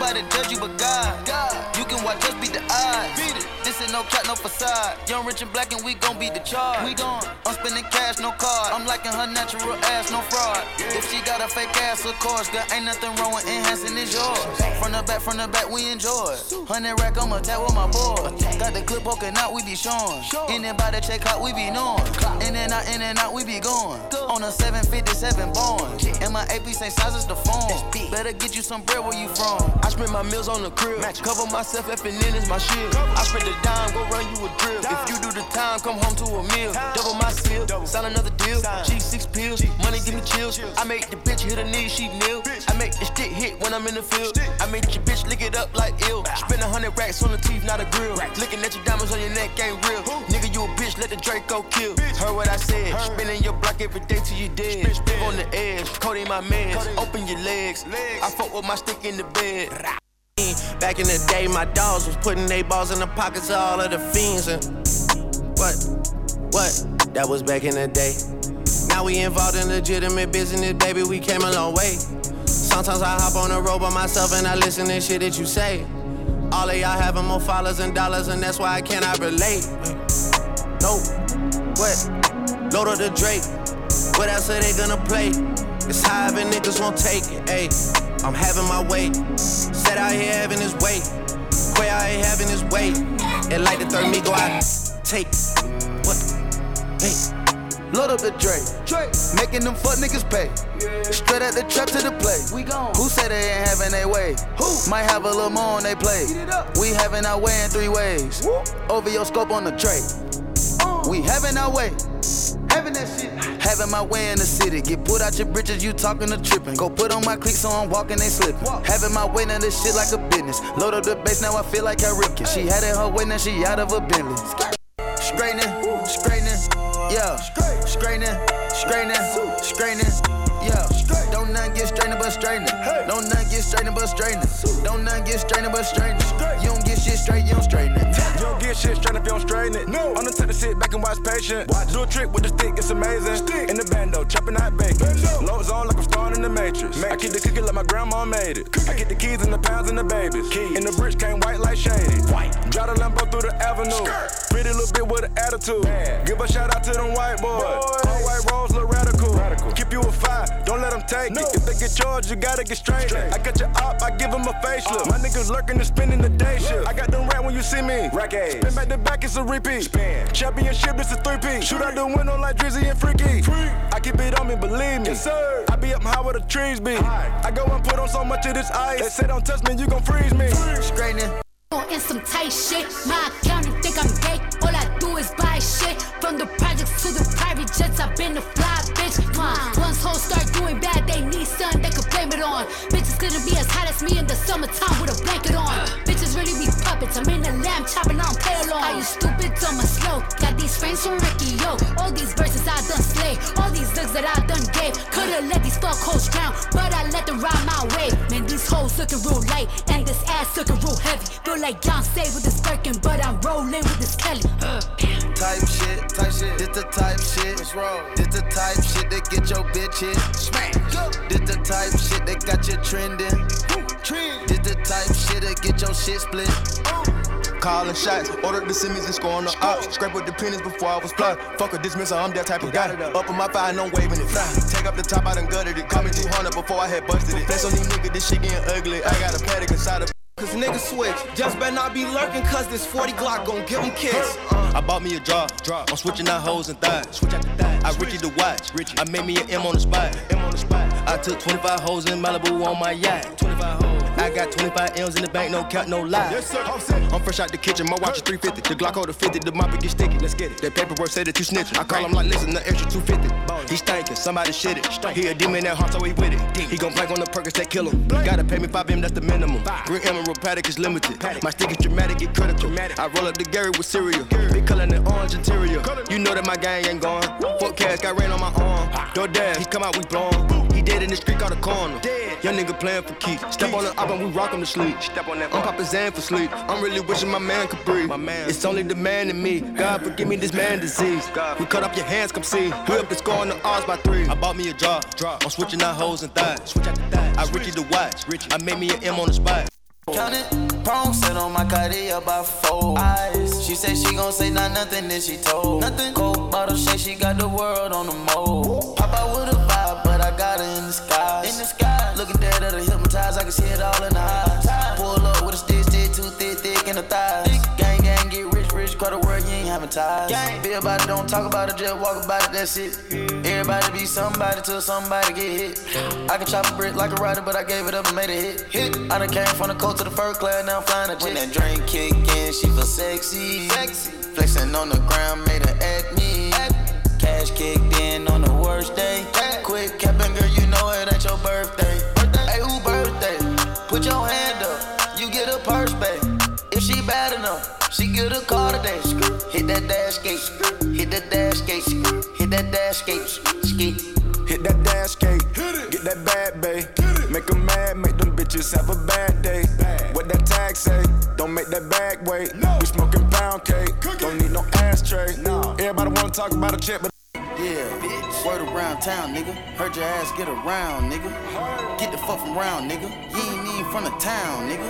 nobody judge you but God. You can watch us beat the odds. This ain't no cat, no facade. Young, rich, and black, and we gon' beat the charge. I'm spending cash, no card. I'm liking her natural ass, no fraud. If she got a fake ass, of course, there ain't nothing wrong with enhancing it's yours. From the back, we enjoy it. 100 rack, I'm attack with my boys. Got the clip poking out, we be showing. Anybody check out, we be knowing. In and out, we be going. On a 757 Boeing. And my AP same size as the phone. Better get you some bread where you from. I spend my meals on the crib. Cover myself, F&N is my shield. I spend the dime, go run you a drill. If you do the time, come home to a meal. Double my seal, sign another deal. G6 pills, money give me chills. I make the bitch hit her knees, she kneel. I make the stick hit when I'm in the field. I make your bitch lick it up like ill. Spend 100 racks on the teeth, not a grill. Looking at your diamonds on your neck ain't real. Nigga, you a bitch, let the Draco kill. Heard what I said, spinning your block every day till you dead. Live on the edge, Cody my mans. Open your legs, I fuck with my stick in the bed. Back in the day, my dogs was putting they balls in the pockets of all of the fiends. And what? That was back in the day. Now we involved in legitimate business, baby, we came a long way. Sometimes I hop on the road by myself and I listen to shit that you say. All of y'all having more followers and dollars, and that's why I cannot relate. Nope. What? Load up the Drake. What else are they gonna play? It's high and niggas won't take it. Ayy, I'm having my way. Set out here having his way. Quay out here having his way. And like the third me go out, take. What? Hey. Load up the Drake, making them fuck niggas pay. Straight at the trap to the play. Who say they ain't having their way? Who might have a little more on they play? We having our way in 3 ways. Over your scope on the tray. We having our way. Having that shit. Having my way in the city. Get put out your britches, you talking or tripping. Go put on my cleats so I'm walking, they slipping. Having my way, now this shit like a business. Load up the bass, now I feel like I Ripken. She had it her way, now she out of a Bentley. Straightening, yeah. Straightening, yeah. Don't nothing get straightening but straightening. Don't nothing get straightening but straightening. Don't nothing get straightening but straightening. You don't get shit straight, you don't straighten it. You don't get shit straight if you don't straighten it. No. I'm the type to sit back and watch patient. Do a trick with the stick, it's amazing. In the bando, chopping out bacon. Loads on like I'm starring in the Matrix. I keep the cookie like my grandma made it. I get the keys and the pounds and the babies. And the bricks came white like shady. Drive the Lambo through the avenue. Pretty little bit with an attitude. Give a shout out to them white boys. All white rolls look radical. Keep you a fire, don't let them take it. If they get charged, you gotta get straight. I got your op, I give them a facelift. My niggas lurking and spending the day shift. I got them rat when you see me. Spin back to back, it's a repeat. Championship, this a 3-piece. Shoot out the window like Drizzy and Freaky. I keep it on me, believe me. Yes, sir. I be up high where the trees be. I go and put on so much of this ice. They say don't touch me, you gon' freeze me. Straightening. In some tight shit, my accountant think I'm gay. All I do is buy shit. From the projects to the private jets, I've been a fly bitch. Once hoes start doing bad, they need something they could blame it on. Bitches couldn't be as hot as me in the summertime with a blanket on. Bitches really be puppets, I'm in the lamb chopping on play along. Are you stupid, dumb or slow? Got these frames from Ricky, yo. All these verses I done slay. All these looks that I done gave. Could've let these fuck hoes drown, but I let them ride my way. Man, these hoes looking real light, and this ass looking real heavy. Feel like Beyonce with this Birkin, but I'm rolling with this Kelly. Type shit. This the type shit. This the type shit that get your bitch hit. Smack. This the type shit that got you trending. This the type shit that get your shit split. Calling shots, ordered the Simmons and scoring the ops. Scrape with the pennies before I was fly. Fuck a dismissal, I'm that type of guy. Up on my fire, no waving it fly. Take up the top, I done gutted it. Call me 200 before I had busted it. Flex on these niggas, this shit getting ugly. I got a paddock inside of. Cause niggas switch, just better not be lurking, cause this 40 Glock gon' give them kicks. I bought me a drop. I'm switching out hoes and thighs. I Richie the watch. I made me an M on the spot. I took 25 hoes in Malibu on my yacht. 25 hoes. I got 25 M's in the bank, no cap, no lie. Yes, sir. I'm fresh out the kitchen, my watch is 350. The Glock hold the 50, the mop it get sticky. Let's get it. That paperwork say that you snitching. I call him like, listen, the extra 250. He's stinking, somebody shit it. He a demon at heart, so he with it. He gon' blank on the Perkins that kill him. Gotta pay me 5M, that's the minimum. Green Emerald Paddock is limited. My stick is dramatic, get critical. I roll up the Gary with cereal. Big color and orange interior. You know that my gang ain't gone. Fuck cash, got rain on my arm. DoorDash, he come out, we blown. He dead in the street, caught a corner. Young nigga playing for keeps. Step on the up and we rock him to sleep. I'm popping Zan for sleep. I'm really wishing my man could breathe. It's only the man in me. God forgive me this man disease. We cut up your hands, come see. We up the score on the odds by 3. I bought me a drop. I'm switching out hoes and thighs. I Richie the watch. I made me an M on the spot. Count it, prone set on my Cartier by 4 eyes. She said she gon' say nothing, then she told nothing. Cold bottle shake, she got the world on the mold. Pop out with a vibe, but I got her in the skies. In the sky, looking dead at her hypnotized, I can see it all in the eyes. Pull up with a stick, too thick in the thighs. Gang, get rich, call the world, you ain't having ties. Be about it, don't talk about it, just walk about it, that's it. Everybody be somebody till somebody get hit. I can chop a brick like a rider, but I gave it up and made it hit. I done came from the coast to the first class, now I'm flying a jet. When that drink kick in, she feel sexy. Flexing on the ground, made her act me. Cash kicked in on the worst day. Quick capping, girl, you know it ain't your birthday. Hey, who birthday? Put your hand up, you get a purse back. If she bad enough, she get a car today. Hit that dash gate, hit that dash gate, hit that dash gate, ski. Hit that dash gate, get that bad bae. Make them mad, make them bitches have a bad day. What that tag say? Don't make that bag wait. We smoking pound cake, don't need no ashtray. Everybody wanna talk about a check, but yeah, bitch. Word around town, nigga. Heard your ass get around, nigga. Get the fuck from around, nigga. You ain't even from the town, nigga.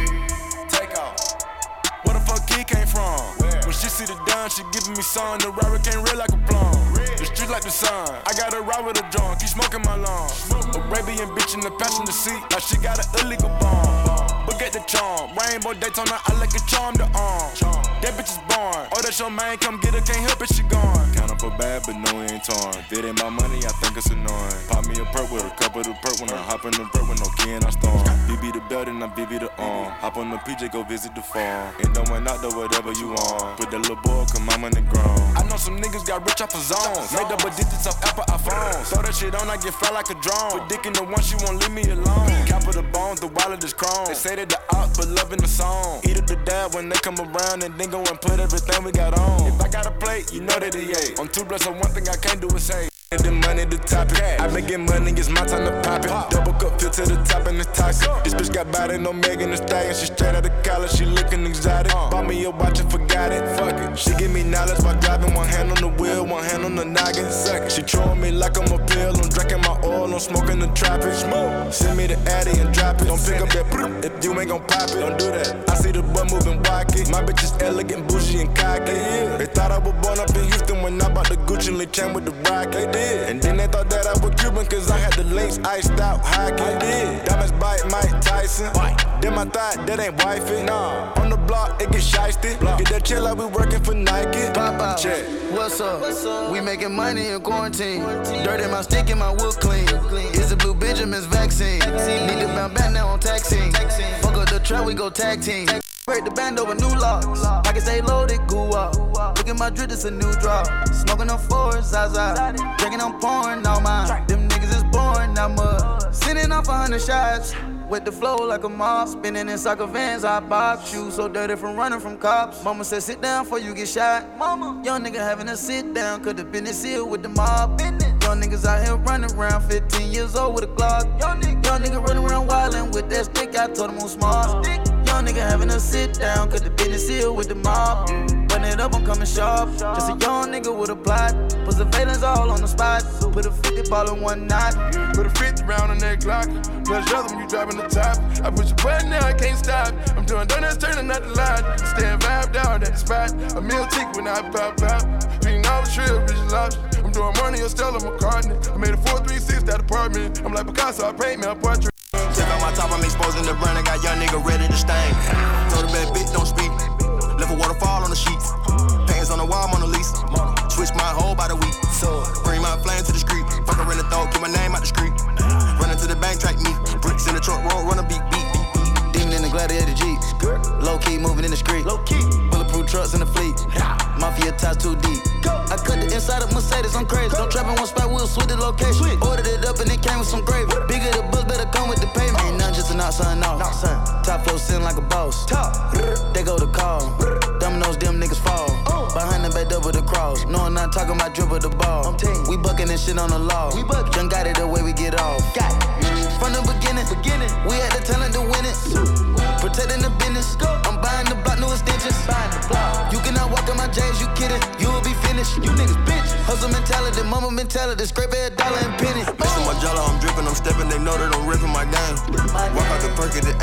Take off. Where the fuck he came from? When she see the dime, she giving me some. The robber came real like a plum. The street like the sun. I got her ride with a drunk, keep smoking my lawn. Arabian bitch in the passenger seat, like she got an illegal bomb. But get the charm, Rainbow Daytona, I like a charm to arm. That bitch is born. Oh, that's your man, come get her, can't help it, she gone. Count up her bad, but no, it ain't torn. If it ain't my money, I think it's annoying. Pop me a perk with a cup of the perk when I hop in the perk with no key and I storm. BB the belt and I BB the arm. Hop on the PJ, go visit the farm. And don't went out there, whatever you want. Put that little boy, come I'm on the ground. I know some niggas got rich off of zones. Made double digits off Apple iPhones. Throw that shit on, I get fly like a drone. Put dick in the one, she won't leave me alone. Cap of the bones, the wallet is chrome. They say that the out, but loving the song. Eat it the dab when they come around and then go and put everything we got on. If I got a plate, you know that he ate. On 2 blunts, so one thing I can't do is say. The money to top it. I been getting money, it's my time to pop it. Double cup, fill to the top and it's toxic. This bitch got body, no Megan Thee Stallion. She straight out of college, she looking exotic. Bought me a watch and forgot it. Fuck it. She give me knowledge while driving, one hand on the wheel, one hand on the noggin. Suck it. She throwing me like I'm a pill. I'm drinking my oil, I'm smoking the tropics. Send me the Addy and drop it. Don't pick up that if you ain't gon' pop it. Don't do that. I see the butt moving wacky. My bitch is elegant, bougie and cocky. They thought I was born up in Houston when I bought the Gucci and came with the rocket. And then they thought that I was Cuban cause I had the links iced out hockey. Diamonds bite Mike Tyson. Then I thought that ain't wifey. Nah. On the block, it get shiesty. Get that chill like we working for Nike. Pop out. Check. What's up? We making money in quarantine. Dirt in my stick and my wood clean. It's a Blue Benjamin's vaccine. Need to bounce back now on taxing. Fuck up the trap, we go tag team. Break the band over new locks. Pockets stay loaded, goo up. Look at my drip, it's a new drop. Smoking on fours, Zaza. Drinking on porn, all mine. Them niggas is born, now mud. Sitting off 100 shots. With the flow like a mob. Spinning in soccer vans, I box. Shoes so dirty from running from cops. Mama said sit down before you get shot. Mama, young nigga having a sit down. Could have been sealed with the mob. Young niggas out here running around 15 years old with a Glock. Young nigga running around wildin' with that stick. I told him on smart. Young nigga having a sit down, could have been sealed with the mob. Run it up, I'm coming sharp. Just a young nigga with a plot. Put surveillance all on the spot. Put a 50 ball in one knot. Put a 50 round on that Glock. Plus the other when you driving the top. I push a button now, I can't stop. I'm doing donuts, turning out the line. Staying vibe down at the spot. A meal tick when I pop out. Being all the trill, bitch lobster. I'm doing money or Stella McCartney. I made a 436 that apartment. I'm like Picasso, I paint me a portrait. Check out my top, I'm exposing the brand. I got young nigga ready to stain. Told the bad bitch don't speak. Left a waterfall on the sheets. Pants on the wall, on the lease. Switch my whole by the week. Bring my flame to the street. Fuck her in the throat, keep my name out the street. Running to the bank, track me. Bricks in the truck, roll, run a beat. Demon in the Gladiator Jeep. Low key moving in the street. Bulletproof trucks in the fleet. Mafia ties too deep. I cut the inside of Mercedes, I'm crazy. Don't trap in one spot, we'll switch the location. Ordered it up and it came with some gravy. Bigger the bus, better come with the payment. Ain't nothing just a knock something off. Top floor sitting like a boss. They go to call. Dominoes, them niggas fall. Behind the back double the cross. No, I'm not talking about dribble the ball. We bucking this shit on the law. Young got it the way we get off. From the beginning, we had the talent to win it. Protecting the business. I'm buying the block, new extensions. You cannot walk in my J's, you kidding? You will be finished. You niggas bitch. Hustle mentality, mama mentality. Scrape every dollar and penny. Mixing my jello, I'm dripping, I'm stepping. They know that I'm ripping my game. Walk out the perk at the Addy, I'm missing.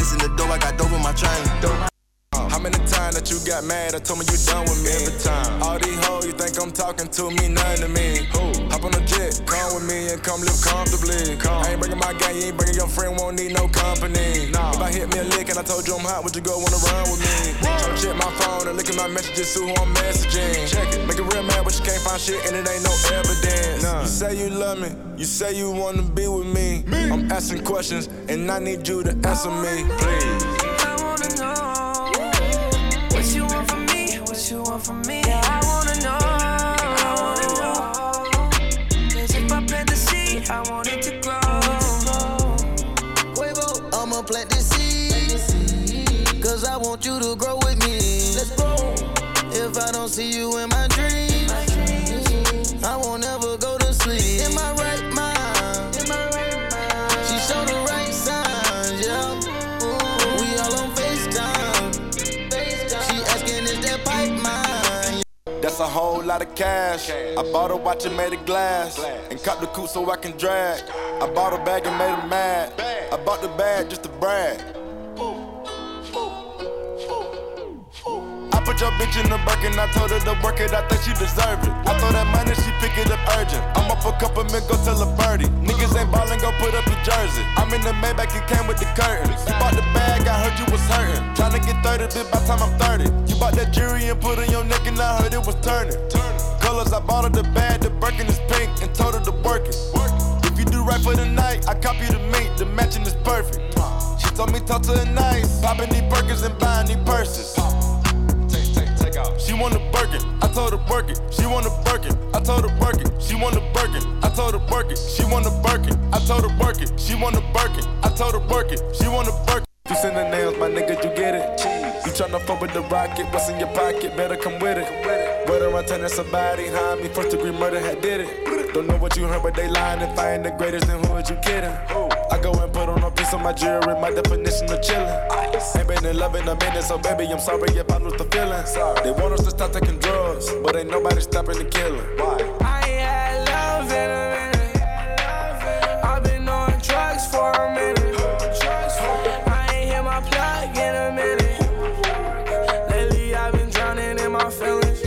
Bullets in the door, I got dope on my chain. How many times that you got mad? I told me you done with me. Every time. All these hoes you think I'm talking to me, nothing to me. Hop on a jet, come with me and come live comfortably. I ain't bringing my gang, you ain't bringing your friend, won't need no company. If I hit me a lick and I told you I'm hot, would you go wanna run with me? Try to check my phone and look at my messages, see who I'm messaging. Check it, make it real mad, but you can't find shit and it ain't no evidence. You say you love me, you say you wanna be with me. I'm asking questions and I need you to answer me, please. I wanna know what you want from me, what you want from me. I wanna know, cause if I plant the seed, I want it to grow. I'ma plant this seed, cause I want you to grow with me. Let's go. If I don't see you in my dreams, I won't ever go to sleep. In my right mind, she showed the right signs, yeah. We all on FaceTime. She asking, is that pipe mine? That's a whole lot of cash. I bought a watch and made it glass, and copped the coupe so I can drag. I bought a bag and made her mad. I bought the bag just to brag. I put your bitch in the Birkin, I told her to work it, I think she deserve it. I throw that money, she pick it up urgent. I'm up a couple men, go tell a birdie. Niggas ain't ballin', go put up a jersey. I'm in the Maybach, it came with the curtains. You bought the bag, I heard you was hurting. Tryna get 30, bitch, by the time I'm 30. You bought that jewelry and put it on your neck and I heard it was turning. Colors, I bought her the bag, the Birkin is pink and told her to work it. If you do right for the night, I copy the mink, the matching is perfect. She told me talk to her nice, popping these burgers and buying these purses. She want a Birkin, I told her work it. She want a Birkin, I told her work it. She want a Birkin, I told her work it. She want a Birkin, I told her work it. She want a Birkin, I told her work it. She want a Birkin. You send the nails, my nigga, you get it. You tryna fuck with the rocket, what's in your pocket? Better come with it. Whether I'm turning somebody behind me, first degree murder had did it. Don't know what you heard, but they lying. If I ain't the greatest, then who is you kidding? I go and put on a piece of my jewelry, my definition of chillin'. Ain't been in love in a minute, so baby, I'm sorry if I lose the feeling. They want us to stop taking drugs, but ain't nobody stopping the killing. Why? I ain't had love in a minute. I've been on drugs for a minute. I ain't hit my plug in a minute. Lately, I've been drowning in my feelings.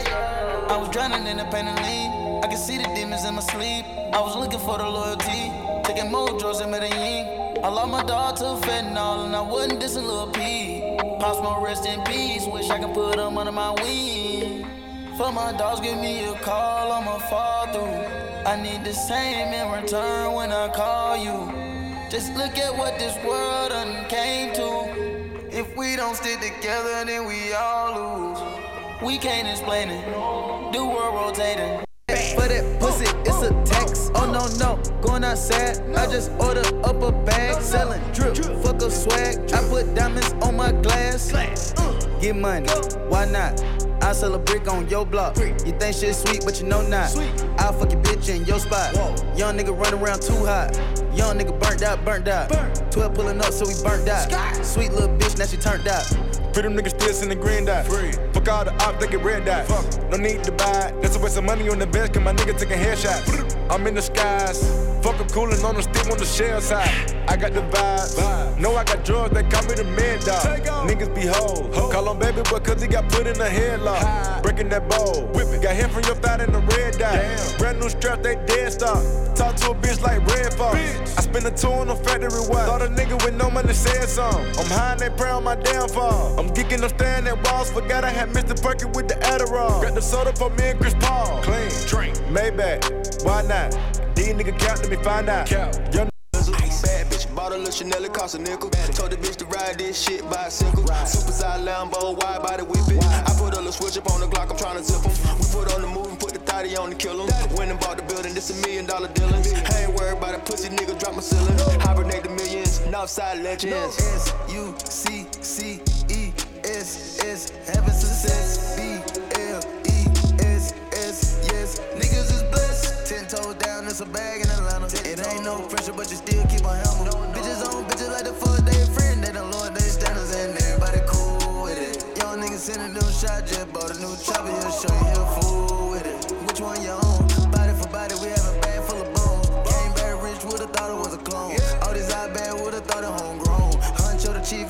I was drowning in the pain and lean. I can see the demons in my sleep. I was looking for the loyalty, taking more drugs in Medellin. I lost my dog to fentanyl and I wasn't dissing Lil P. Pops Smoke, rest in peace, wish I could put them under my wing. For my dogs, give me a call, I'ma fall through. I need the same in return when I call you. Just look at what this world done came to. If we don't stick together, then we all lose. We can't explain it, the world rotating. For that pussy, it's a tax. Oh no, going outside. I just order up a bag. Selling drip, fuck up swag. I put diamonds on my glass. Get money, why not? I sell a brick on your block. You think shit sweet, but you know not. I'll fuck your bitch in your spot. Young nigga run around too hot. Young nigga burnt out. 12 pulling up, so we burnt out. Sweet little bitch, now she turned out. Pretty niggas still sending green dot. Fuck all the ops, they get red dot. No need to buy, that's a waste of money on the bench, cause my nigga taking headshots. I'm in the skies, fuck a coolin' on the stick on the shell side. I got the vibes, know I got drugs, they call me the mad dog. Niggas be hoes, call on baby boy cause he got put in a headlock. Breaking that bowl, got hit from your thigh in the red dot. Brand new strap, they dead stock. Talk to a bitch like Red Fox. I spend a tour on the factory watch. Thought a nigga with no money said something. I'm high and they pray on my downfall. I'm geeking, I'm staring at walls. Forgot I had Mr. Perky with the Adderall. Got the soda for me and Chris Paul. Clean, drink, Maybach, why not? These niggas count, let me find out. Young Bad bitch, bought a little Chanel, it cost a nickel. Told the bitch to ride this shit bicycle. Super side Lambo, wide body whip it. I put a little switch up on the Glock, I'm tryna zip him. We put on the move and put the thotty on to kill him. Went and bought the building, this $1 million dealings. I ain't worried about a pussy nigga, drop my ceiling. Hibernate the millions, Northside legends. S-U-C-C-E-S-S, having success. B-L-E-S-S, yes. Niggas is blessed. 10 toes down, it's a bag in Atlanta. It ain't no pressure, but you still keep a hammer. Bitches on bitches like the fuck they friend. They don't lower their standards and everybody cool with it. Young niggas sending them shots, just bought a new chopper. He'll show you a fool with it. Which one you own? Body for body, we have a bag full of bones. Came back rich, would've thought it was a clone. All these eye bad, would've thought it homegrown. Huncho the chief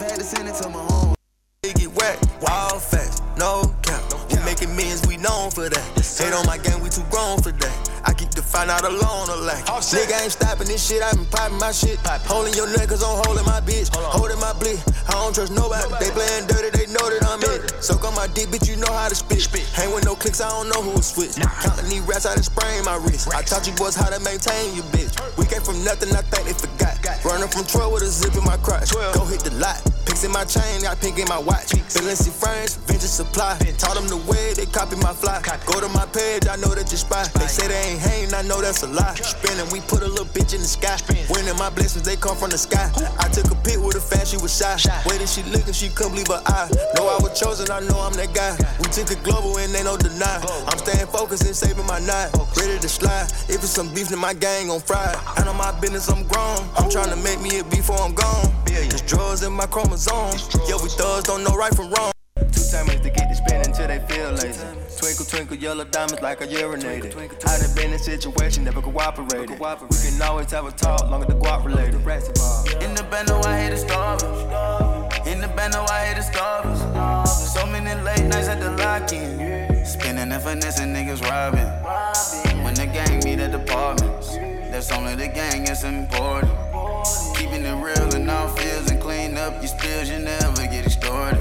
get whacked, all facts, no cap. We making millions, we known for that. Hate on my game, we too grown for that. I keep the find out alone or lack. Nigga ain't stopping this shit, I been popping my shit. Holding your neck cause I'm holding my bitch. Holding my blick, I don't trust nobody. They playing dirty, they know that I'm it. Soak on my dick, bitch, you know how to spit. Hang with no clicks, I don't know who will switch. Counting these rats, I done sprain my wrist. I taught you boys how to maintain your bitch. We came from nothing, I think they forgot. Running from Troy with a zip in my crotch. Go hit the lot. Pics in my chain, got pink in my watch. Balenci frames, vintage supply. Taught them the way, they copy my fly. Go to my page, I know that you spy. They say they ain't hating, I know that's a lie. Spinning, we put a little bitch in the sky. Winning my blessings, they come from the sky. I took a pic with a fan, she was shy. Waiting, she looking, she couldn't believe her eye. Know I was chosen, I know I'm that guy. We took it global and ain't no deny. I'm staying focused and saving my night. Ready to slide. If it's some beef, then my gang on fry. I know my business, I'm grown. I'm trying to make me a beef before I'm gone. There's drugs in my chromosomes. Yeah, we thugs don't know right from wrong. 2 times to get the spin until they feel lazy. Twinkle, twinkle, yellow diamonds like I urinated. I done been in situation, never cooperated. We can always have a talk, longer the guap related. In the band, no, I hate the starvers. In the band, no, I hate the starvers. So many late nights at the lock-in. Spinning and finessing, niggas robbing. When the gang meet at apartments, that's only the gang, it's important. Keeping it real in all fields and clean up your spills, you never get extorted.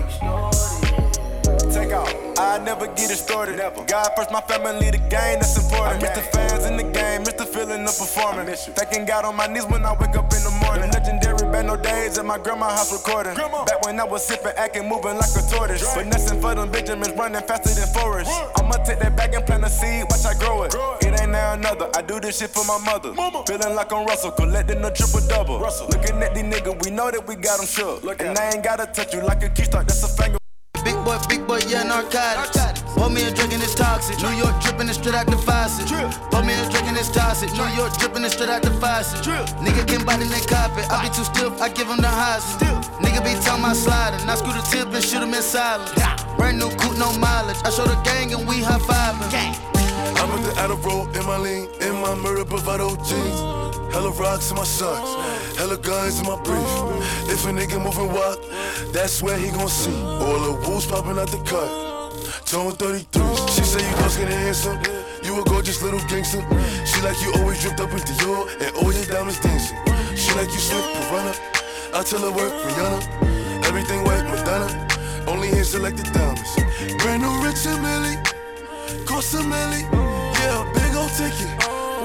Take off, I never get it started. God first, my family, the game, that's important. I miss the fans in the game, miss the feeling of performing. Thanking God on my knees when I wake up in the morning. Legendary band, no days at my grandma's house recording. Back when I was sipping, acting, moving like a tortoise. Finessing for them Benjamins, running faster than Forrest. I'ma take that back and plant a seed, watch I grow it. It ain't now another, I do this shit for my mother. Feeling like I'm Russell, collecting a triple-double. Looking at these niggas, we know that we got them shook. And I ain't gotta touch you like a keystock, that's a finger. Big boy, yeah, narcotics. Pour me a drink and it's toxic. New York dripping it straight out the faucet. Pour me a drink and it's toxic. New York dripping it straight out the faucet. Nigga can bite in that carpet. I be too stiff, I give him the highs. Nigga be talking about sliding. I screw the tip and shoot him in silence. Brand new coupe, no mileage. I show the gang and we high fiving. I put the Adderall in my lean, in my murder bravado jeans. Hella rocks in my socks, hella guns in my brief. If a nigga moving wild, that's where he gon' see. All the wolves popping out the cut. Tone 33. She say you dark and handsome, you a gorgeous little gangster. She like you always dripped up in Dior and all your diamonds dancing. She like you slick piranha, I tell her work Rihanna. Everything white Madonna, only hand selected diamonds. Brand new Rich and Millie, cost a milli, yeah, big ol' ticket.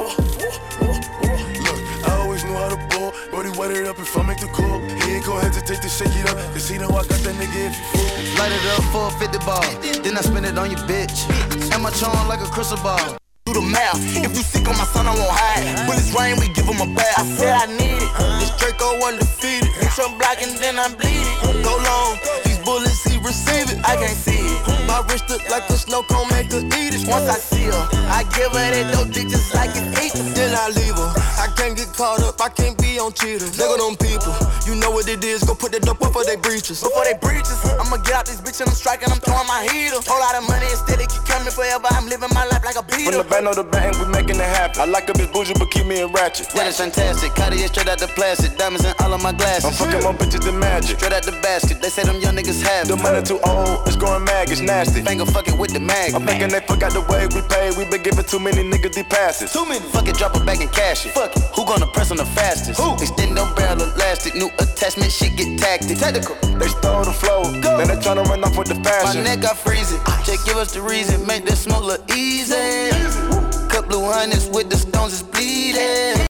Know how to ball, Brody wet it up if I make the call. He ain't gon' hesitate to shake it up, cause he know I got that nigga if you fall. Light it up for a 50 ball, then I spin it on your bitch. And my charm like a crystal ball. Do the math, if you sick on my son, I won't hide. Bullets rain, we give him a bath. I said I need it, this Draco undefeated. Hit your block and then I bleed it. Go long, these bullets, he receive it. I can't see it. My wrist look like a snow cone, make her eat it. Once I see her, I give her that dope dick just like it's eat. Then I leave her. I can't get caught up, I can't be on cheaters. Look at them people, you know what it is. Go put that dope before they breaches. Before they breaches, I'ma get out this bitch and I'm striking, I'm throwing my heater. Whole lot of money and still it keep coming forever. I'm living my life like a beater. From the band on the bang, we making it happen. I like a bitch bougie, but keep me in ratchet. Yeah, that's fantastic. Cartier straight out the plastic, diamonds in all of my glasses. I'm fucking more bitches than magic. Straight out the basket, they say them young niggas have the money too old, it's growing mag, it's nasty. Finger fucking with the mag. I'm thinking they forgot the way we pay. We been giving too many niggas these passes. Too many. Fuck it, drop it back and cash it. Fuck it. Who gonna press on the fastest? Who? Extend no barrel elastic. New attachment, shit get tactic. Technical. They stole the flow. Go. Then they tryna run off with the fashion. My neck got freezing. Just give us the reason. Make this smoke look easy. Cut blue hundreds with the stones is bleeding.